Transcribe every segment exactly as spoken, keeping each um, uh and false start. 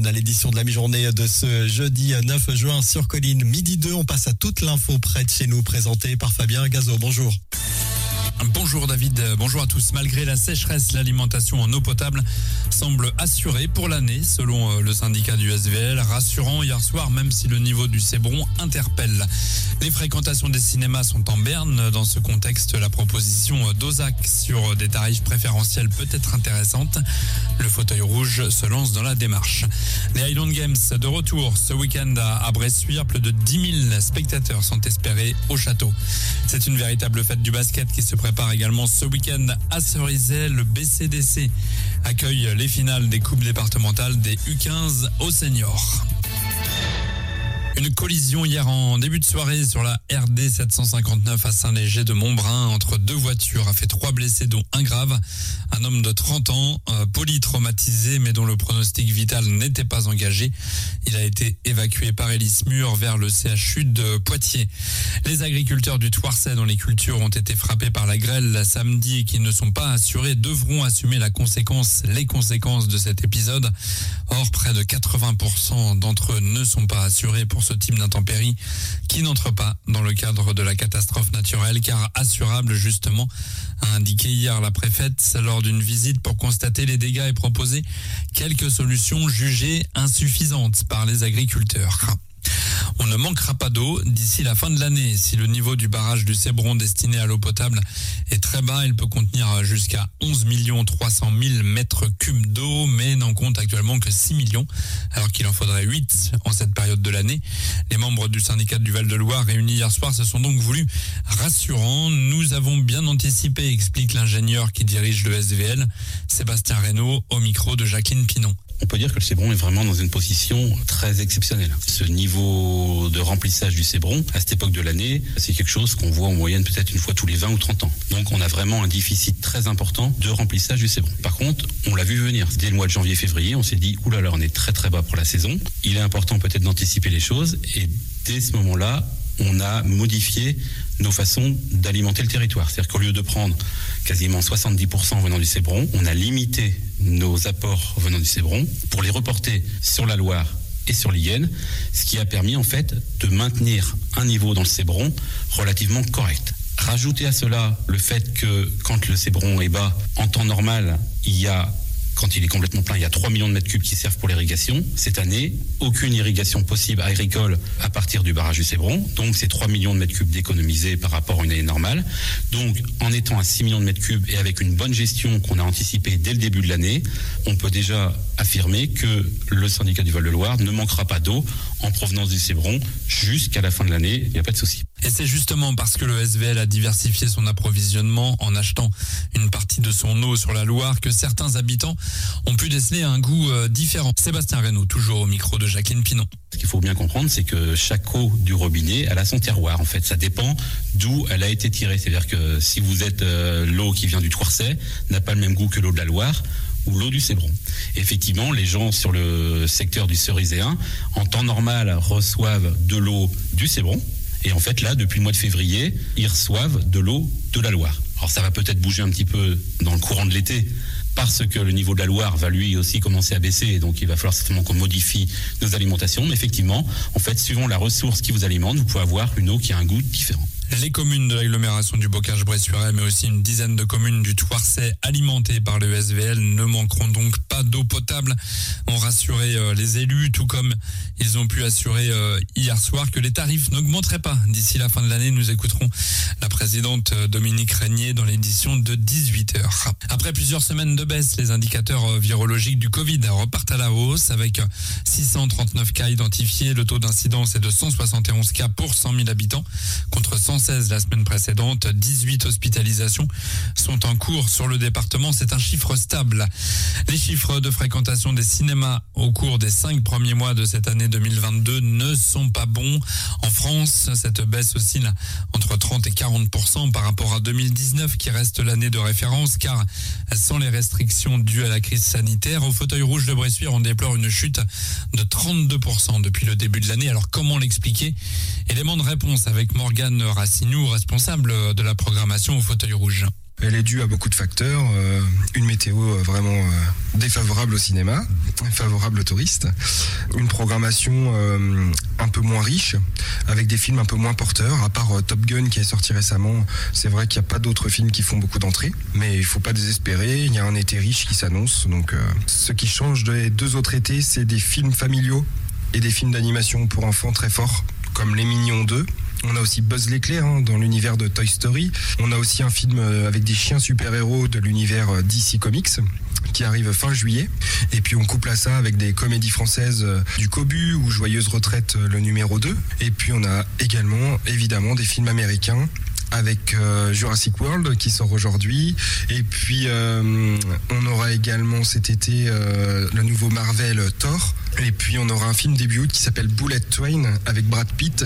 à l'édition de la mi-journée de ce jeudi neuf juin sur Colline. Midi deux, on passe à toute l'info près de chez nous, présentée par Fabien Gazo. Bonjour. Bonjour David, bonjour à tous. Malgré la sécheresse, l'alimentation en eau potable semble assurée pour l'année, selon le syndicat du S V L. Rassurant hier soir, même si le niveau du Cébron interpelle. Les fréquentations des cinémas sont en berne. Dans ce contexte, la proposition d'Ozac sur des tarifs préférentiels peut être intéressante. Le fauteuil rouge se lance dans la démarche. Les Highland Games de retour ce week-end à Bressuire. Plus de dix mille spectateurs sont espérés au château. C'est une véritable fête du basket qui se prépare également ce week-end à Cerizay. Le B C D C accueille les finales des coupes départementales des U quinze aux seniors. Une collision hier en début de soirée sur la R D sept cent cinquante-neuf à Saint-Léger de Montbrun entre deux voitures a fait trois blessés dont un grave. Un homme de trente ans, euh, polytraumatisé mais dont le pronostic vital n'était pas engagé. Il a été évacué par Hélice-Mur vers le C H U de Poitiers. Les agriculteurs du Thouarset dont les cultures ont été frappées par la grêle samedi et qui ne sont pas assurés devront assumer la conséquence, les conséquences de cet épisode. Or, près de quatre-vingts pour cent d'entre eux ne sont pas assurés pour ce type d'intempéries qui n'entre pas dans le cadre de la catastrophe naturelle car assurable justement, a indiqué hier la préfète lors d'une visite pour constater les dégâts et proposer quelques solutions jugées insuffisantes par les agriculteurs. On ne manquera pas d'eau d'ici la fin de l'année. Si le niveau du barrage du Cébron destiné à l'eau potable est très bas, il peut contenir jusqu'à onze millions trois cent mille mètres cubes d'eau, mais n'en compte actuellement que six millions, alors qu'il en faudrait huit en cette période de l'année. Les membres du syndicat du Val-de-Loire réunis hier soir se sont donc voulus rassurants. Nous avons bien anticipé, explique l'ingénieur qui dirige le S V L, Sébastien Reynaud, au micro de Jacqueline Pinon. On peut dire que le Cébron est vraiment dans une position très exceptionnelle. Ce niveau de remplissage du Cébron, à cette époque de l'année, c'est quelque chose qu'on voit en moyenne peut-être une fois tous les vingt ou trente ans. Donc on a vraiment un déficit très important de remplissage du Cébron. Par contre, on l'a vu venir. Dès le mois de janvier-février, on s'est dit, oulala, on est très très bas pour la saison. Il est important peut-être d'anticiper les choses et dès ce moment-là, on a modifié nos façons d'alimenter le territoire. C'est-à-dire qu'au lieu de prendre quasiment soixante-dix pour cent venant du Cébron, on a limité nos apports venant du Cébron pour les reporter sur la Loire et sur l'Yonne, ce qui a permis en fait de maintenir un niveau dans le Cébron relativement correct. Rajoutez à cela le fait que quand le Cébron est bas, en temps normal, il y a Quand il est complètement plein, il y a trois millions de mètres cubes qui servent pour l'irrigation. Cette année, aucune irrigation possible agricole à partir du barrage du Cébron. Donc, c'est trois millions de mètres cubes d'économisés par rapport à une année normale. Donc, en étant à six millions de mètres cubes et avec une bonne gestion qu'on a anticipée dès le début de l'année, on peut déjà affirmer que le syndicat du Val-de-Loire ne manquera pas d'eau en provenance du Cébron jusqu'à la fin de l'année. Il n'y a pas de souci. Et c'est justement parce que le S V L a diversifié son approvisionnement en achetant une partie de son eau sur la Loire que certains habitants ont pu déceler un goût euh, différent. Sébastien Reynaud, toujours au micro de Jacqueline Pinon. Ce qu'il faut bien comprendre, c'est que chaque eau du robinet, elle a son terroir. En fait, ça dépend d'où elle a été tirée. C'est-à-dire que si vous êtes euh, l'eau qui vient du Thouarset, n'a pas le même goût que l'eau de la Loire ou l'eau du Cébron. Effectivement, les gens sur le secteur du Cerizéen, en temps normal, reçoivent de l'eau du Cébron. Et en fait, là, depuis le mois de février, ils reçoivent de l'eau de la Loire. Alors, ça va peut-être bouger un petit peu dans le courant de l'été, parce que le niveau de la Loire va lui aussi commencer à baisser, et donc il va falloir certainement qu'on modifie nos alimentations. Mais effectivement, en fait, suivant la ressource qui vous alimente, vous pouvez avoir une eau qui a un goût différent. Les communes de l'agglomération du Bocage-Bressuire, mais aussi une dizaine de communes du Thouarset alimentées par le S V L ne manqueront donc pas d'eau potable. Ont rassuré euh, les élus, tout comme ils ont pu assurer euh, hier soir que les tarifs n'augmenteraient pas d'ici la fin de l'année. Nous écouterons la présidente euh, Dominique Régnier dans l'édition de dix-huit heures. Après plusieurs semaines de baisse, les indicateurs euh, virologiques du Covid repartent à la hausse avec six cent trente-neuf cas identifiés. Le taux d'incidence est de cent soixante et onze cas pour cent mille habitants contre cent seize la semaine précédente. dix-huit hospitalisations sont en cours sur le département. C'est un chiffre stable. Les chiffres de fréquentation des cinémas au cours des cinq premiers mois de cette année deux mille vingt-deux ne sont pas bons. En France, cette baisse oscille entre trente et quarante pour cent par rapport à deux mille dix-neuf qui reste l'année de référence car sans les restrictions dues à la crise sanitaire, au fauteuil rouge de Bressuire, on déplore une chute de trente-deux pour cent depuis le début de l'année. Alors comment l'expliquer? Élément de réponse avec Morgane Racinou, responsable de la programmation au fauteuil rouge. Elle est due à beaucoup de facteurs. Euh, une météo vraiment euh, défavorable au cinéma, favorable aux touristes. Une programmation euh, un peu moins riche, avec des films un peu moins porteurs. À part euh, Top Gun qui est sorti récemment, c'est vrai qu'il n'y a pas d'autres films qui font beaucoup d'entrées. Mais il ne faut pas désespérer, il y a un été riche qui s'annonce. Donc, euh, ce qui change des deux autres étés, c'est des films familiaux et des films d'animation pour enfants très forts, comme Les Mignons deux. On a aussi Buzz l'éclair hein, dans l'univers de Toy Story. On a aussi un film avec des chiens super-héros de l'univers D C Comics qui arrive fin juillet. Et puis on couple à ça avec des comédies françaises du Cobu ou Joyeuse Retraite le numéro deux. Et puis on a également évidemment des films américains avec euh, Jurassic World qui sort aujourd'hui. Et puis euh, on aura également cet été euh, le nouveau Marvel Thor. Et puis on aura un film début qui s'appelle Bullet Train avec Brad Pitt.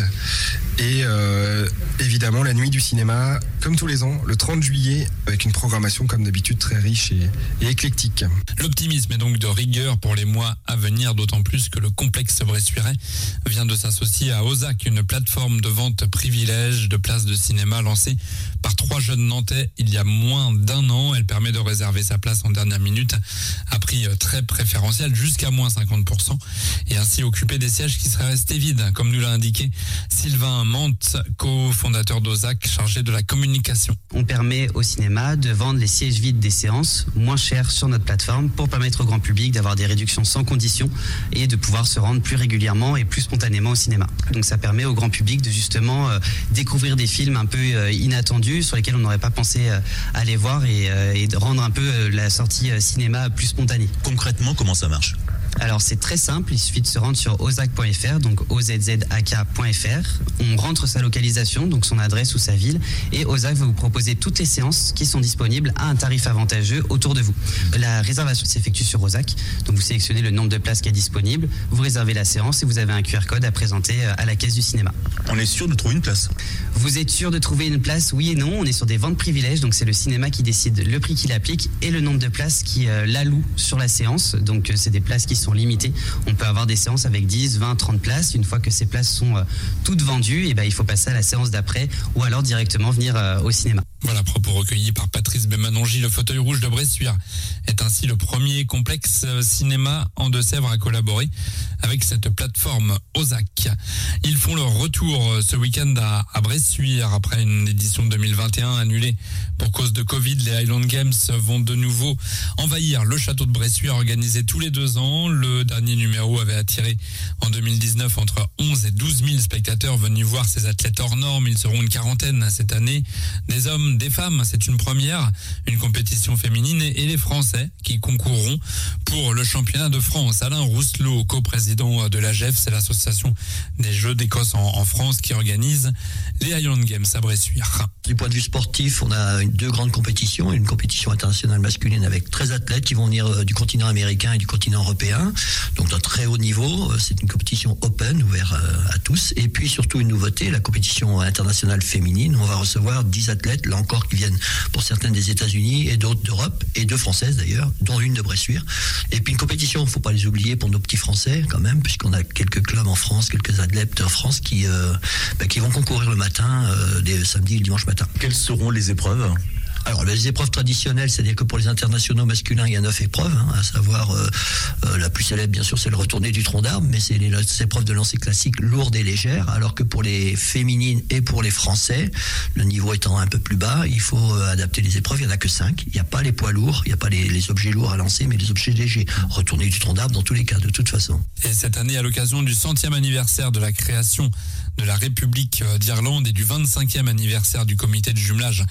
Et euh, évidemment la nuit du cinéma, comme tous les ans, le trente juillet, avec une programmation comme d'habitude très riche et, et éclectique. L'optimisme est donc de rigueur pour les mois à venir, d'autant plus que le complexe Bressuirais vient de s'associer à Ozac, une plateforme de vente privilège de places de cinéma lancée par trois jeunes Nantais il y a moins d'un an. Elle permet de réserver sa place en dernière minute à prix très préférentiel, jusqu'à moins cinquante pour cent, et ainsi occuper des sièges qui seraient restés vides, comme nous l'a indiqué Sylvain Mante, cofondateur d'Ozac, chargé de la communication. On permet au cinéma de vendre les sièges vides des séances moins chers sur notre plateforme pour permettre au grand public d'avoir des réductions sans condition et de pouvoir se rendre plus régulièrement et plus spontanément au cinéma. Donc ça permet au grand public de justement euh, découvrir des films un peu euh, inattendus sur lesquels on n'aurait pas pensé euh, aller voir et, euh, et de rendre un peu euh, la sortie euh, cinéma plus spontanée. Concrètement, comment ça marche ? Alors c'est très simple, il suffit de se rendre sur ozac point f r, donc o z z a k point f r. On rentre sa localisation, donc son adresse ou sa ville, et Ozac va vous proposer toutes les séances qui sont disponibles à un tarif avantageux autour de vous. La réservation s'effectue sur Ozac, donc vous sélectionnez le nombre de places qui est disponible, vous réservez la séance et vous avez un Q R code à présenter à la caisse du cinéma. On est sûr de trouver une place ? Vous êtes sûr de trouver une place, oui et non. On est sur des ventes privilèges, donc c'est le cinéma qui décide le prix qu'il applique et le nombre de places qui euh, l'alloue sur la séance. Donc euh, c'est des places qui sont limitées. On peut avoir des séances avec dix, vingt, trente places. Une fois que ces places sont euh, toutes vendues, et ben, il faut passer à la séance d'après ou alors directement venir euh, au cinéma. Voilà, propos recueillis par Patrice Bémanongi. Le fauteuil rouge de Bressuire est ainsi le premier complexe cinéma en Deux-Sèvres à collaborer avec cette plateforme Ozac. Ils font leur retour ce week-end à, à Bressuire après une édition deux mille vingt et un annulée pour cause de Covid. Les Highland Games vont de nouveau envahir le château de Bressuire, organisé tous les deux ans. Le dernier numéro avait attiré en deux mille dix-neuf entre onze et douze mille spectateurs venus voir ces athlètes hors normes. Ils seront une quarantaine cette année. Des hommes, des femmes, c'est une première, une compétition féminine et les Français qui concourront pour le championnat de France. Alain Rousselot, coprésident de l'A G F, c'est l'association des Jeux d'Écosse en, en France qui organise les Highland Games à Bressuire. Du point de vue sportif, on a une, deux grandes compétitions, une compétition internationale masculine avec treize athlètes qui vont venir du continent américain et du continent européen, donc d'un très haut niveau. C'est une compétition open, ouverte à tous. Et puis surtout une nouveauté, la compétition internationale féminine. On va recevoir dix athlètes, là encore, qui viennent pour certaines des États-Unis et d'autres d'Europe, et deux Françaises d'ailleurs, dont une de Bressuire. Et puis une compétition, il ne faut pas les oublier pour nos petits Français quand même, puisqu'on a quelques clubs en France, quelques athlètes en France qui, euh, bah, qui vont concourir le matin, euh, des samedis et le dimanche matin. Quelles seront les épreuves ? Alors les épreuves traditionnelles, c'est-à-dire que pour les internationaux masculins, il y a neuf épreuves, hein, à savoir euh, euh, la plus célèbre bien sûr c'est le retourné du tronc d'arbre, mais c'est les, les épreuves de lancer classique lourdes et légères, alors que pour les féminines et pour les Français, le niveau étant un peu plus bas, il faut euh, adapter les épreuves, il n'y en a que cinq, il n'y a pas les poids lourds, il n'y a pas les, les objets lourds à lancer, mais les objets légers, retourner du tronc d'arbre dans tous les cas, de toute façon. Et cette année, à l'occasion du centième anniversaire de la création de la République d'Irlande et du vingt-cinquième anniversaire du comité de jumelage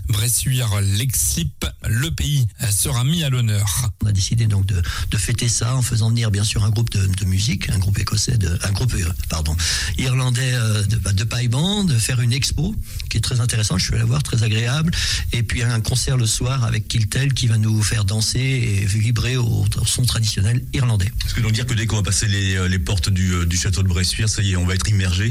Bressuire-Leixlip, le pays sera mis à l'honneur. On a décidé donc de, de fêter ça en faisant venir bien sûr un groupe de, de musique, un groupe écossais, de, un groupe pardon, irlandais de, de paille band, de faire une expo qui est très intéressante, je vais la voir, très agréable, et puis un concert le soir avec Kiltel qui va nous faire danser et vibrer au, au son traditionnel irlandais. Est-ce que donc dire que dès qu'on va passer les, les portes du, du château de Bressuire, ça y est, on va être immergé ?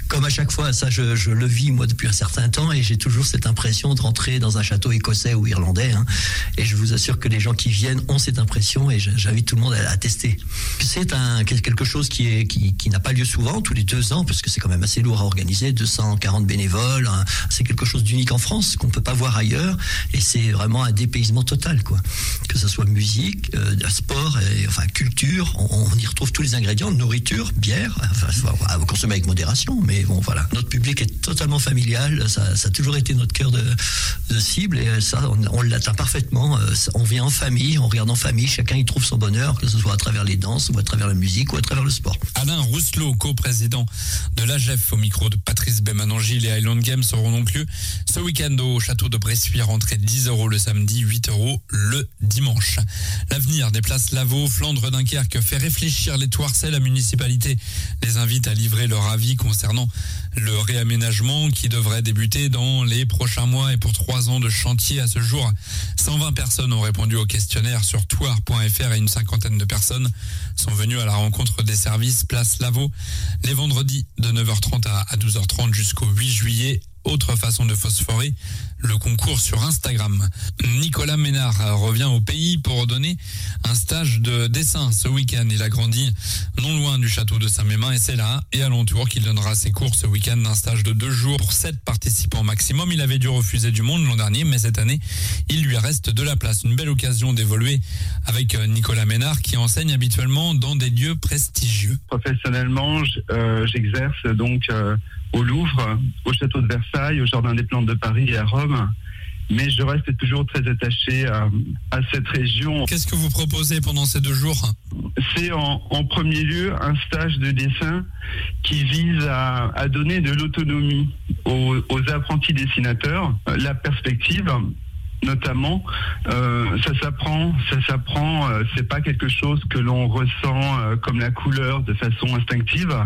Comme à chaque fois, ça je, je le vis moi depuis un certain temps et j'ai toujours cette impression de rentrer dans un château écossais ou irlandais. Hein, et je vous assure que les gens qui viennent ont cette impression et j'invite tout le monde à, à tester. C'est un, quelque chose qui, est, qui, qui n'a pas lieu souvent, tous les deux ans, parce que c'est quand même assez lourd à organiser, deux cent quarante bénévoles. Hein, c'est quelque chose d'unique en France qu'on ne peut pas voir ailleurs et c'est vraiment un dépaysement total, quoi. Que ce soit musique, euh, sport, et, enfin culture, on, on y retrouve tous les ingrédients, nourriture, bière, enfin, à consommer avec modération, mais bon voilà. Notre public est totalement familial, ça, ça a toujours été notre cœur de, de cible et ça on, on l'atteint parfaitement. On vient en famille, on regarde en famille, chacun y trouve son bonheur, que ce soit à travers les danses ou à travers la musique ou à travers le sport. Alain Rousselot, co-président de l'A G F, au micro de Patrice Bémanangil. Les Highland Games auront donc lieu ce week-end au château de Bressuire, entrée dix euros le samedi, huit euros le dimanche. L'avenir des places Lavaux, Flandre, Dunkerque fait réfléchir les Touarçais. La municipalité les invite à livrer leur avis concernant le réaménagement qui devrait débuter dans les prochains mois et pour trois ans de chantier. À ce jour, cent vingt personnes ont répondu au questionnaire sur touar point f r et une cinquantaine de personnes sont venues à la rencontre des services Place Lavaux les vendredis de neuf heures trente à douze heures trente jusqu'au huit juillet. Autre façon de phosphorer, le concours sur Instagram. Nicolas Ménard revient au pays pour donner un stage de dessin ce week-end. Il a grandi non loin du château de Saint-Mémin et c'est là et alentour qu'il donnera ses cours ce week-end. Un stage de deux jours pour sept participants maximum. Il avait dû refuser du monde l'an dernier, mais cette année, il lui reste de la place. Une belle occasion d'évoluer avec Nicolas Ménard qui enseigne habituellement dans des lieux prestigieux. Professionnellement, euh, j'exerce donc euh, au Louvre, au château de Versailles, au Jardin des Plantes de Paris et à Rome. Mais je reste toujours très attaché à, à cette région. Qu'est-ce que vous proposez pendant ces deux jours ? C'est en, en premier lieu un stage de dessin qui vise à, à donner de l'autonomie aux, aux apprentis dessinateurs, la perspective. Notamment, euh, ça s'apprend, ça s'apprend. Euh, c'est pas quelque chose que l'on ressent euh, comme la couleur de façon instinctive.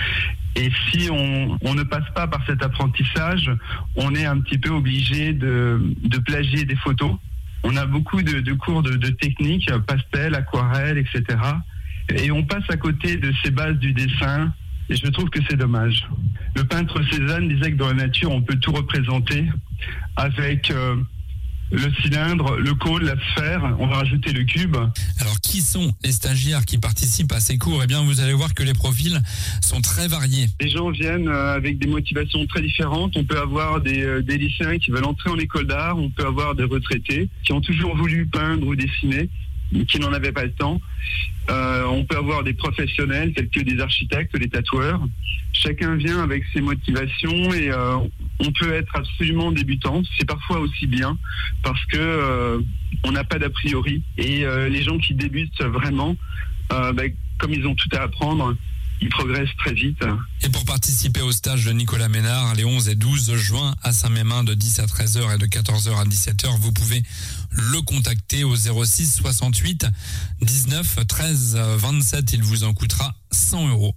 Et si on, on ne passe pas par cet apprentissage, on est un petit peu obligé de, de plagier des photos. On a beaucoup de, de cours de, de techniques, pastel, aquarelle, et cetera. Et on passe à côté de ces bases du dessin. Et je trouve que c'est dommage. Le peintre Cézanne disait que dans la nature, on peut tout représenter avec euh, le cylindre, le cône, la sphère, on va rajouter le cube. Alors, qui sont les stagiaires qui participent à ces cours ? Eh bien, vous allez voir que les profils sont très variés. Les gens viennent avec des motivations très différentes. On peut avoir des, des lycéens qui veulent entrer en école d'art, on peut avoir des retraités qui ont toujours voulu peindre ou dessiner, qui n'en avaient pas le temps. Euh, on peut avoir des professionnels tels que des architectes, des tatoueurs. Chacun vient avec ses motivations et euh, on peut être absolument débutant. C'est parfois aussi bien parce que euh, on n'a pas d'a priori. Et euh, les gens qui débutent vraiment, euh, bah, comme ils ont tout à apprendre, ils progressent très vite. Et pour participer au stage de Nicolas Ménard, les onze et douze juin à Saint-Mémin de dix à treize heures et de quatorze heures à dix-sept heures, vous pouvez le contacter au zéro six soixante-huit dix-neuf treize vingt-sept. Il vous en coûtera cent euros.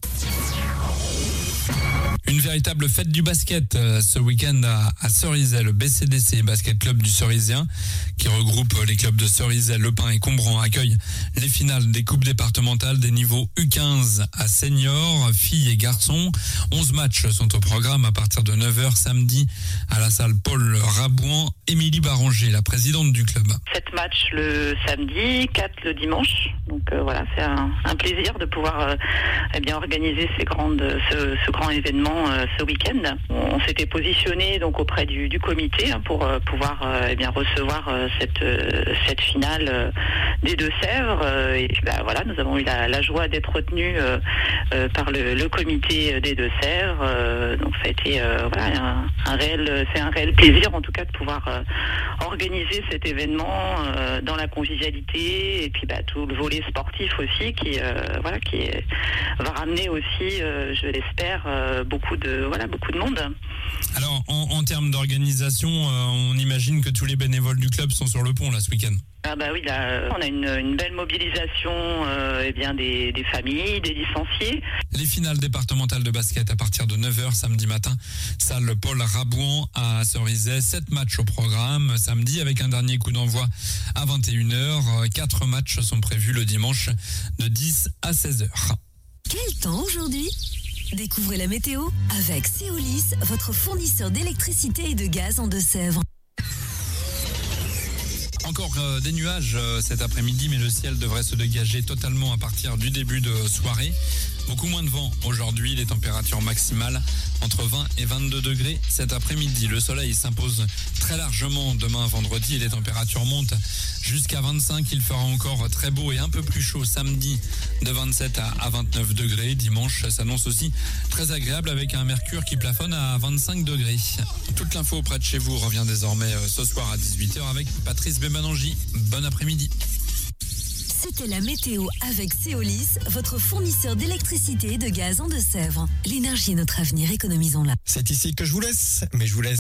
Une véritable fête du basket euh, ce week-end à, à Cerizay, le B C D C Basket Club du Cerisien, qui regroupe les clubs de Cerizay, Le Pin et Combran, accueille les finales des coupes départementales des niveaux U quinze à seniors, filles et garçons. onze matchs sont au programme à partir de neuf heures samedi à la salle Paul Rabouan. Émilie Baranger, la présidente du club. sept matchs le samedi, quatre le dimanche. Donc euh, voilà, c'est un, un plaisir de pouvoir euh, eh bien organiser ces grandes, ce, ce grand événement euh, ce week-end. On s'était positionné donc auprès du, du comité hein, pour euh, pouvoir euh, eh bien recevoir euh, cette euh, cette finale euh, des Deux-Sèvres. Euh, et puis bah, voilà, nous avons eu la, la joie d'être retenus euh, euh, par le, le comité des Deux-Sèvres. Euh, donc ça a été euh, voilà un, un réel, c'est un réel plaisir en tout cas de pouvoir euh, organiser cet événement euh, dans la convivialité et puis bah, tout le volet sportif aussi qui euh, voilà qui est, va ramener aussi euh, je l'espère euh, beaucoup de voilà beaucoup de monde. Alors en, en termes d'organisation, euh, on imagine que tous les bénévoles du club sont sur le pont là ce week-end. Ah bah oui, là, on a une, une belle mobilisation euh, eh bien des, des familles, des licenciés. Les finales départementales de basket à partir de neuf heures samedi matin, salle Paul Rabouan à Cerizay. sept matchs au programme samedi avec un dernier coup d'envoi à vingt et une heures. quatre matchs sont prévus le dimanche de dix à seize heures. Quel temps aujourd'hui ? Découvrez la météo avec Céolis, votre fournisseur d'électricité et de gaz en Deux-Sèvres. Encore euh, des nuages euh, cet après-midi, mais le ciel devrait se dégager totalement à partir du début de soirée. Beaucoup moins de vent aujourd'hui, les températures maximales entre vingt et vingt-deux degrés cet après-midi. Le soleil s'impose très largement demain vendredi et les températures montent jusqu'à vingt-cinq. Il fera encore très beau et un peu plus chaud samedi de vingt-sept à vingt-neuf degrés. Dimanche s'annonce aussi très agréable avec un mercure qui plafonne à vingt-cinq degrés. Toute l'info près de chez vous revient désormais ce soir à dix-huit heures avec Patrice Bémanangi. Bon après-midi. C'était la météo avec Céolis, votre fournisseur d'électricité et de gaz en Deux-Sèvres. L'énergie est notre avenir, économisons-la. C'est ici que je vous laisse, mais je vous laisse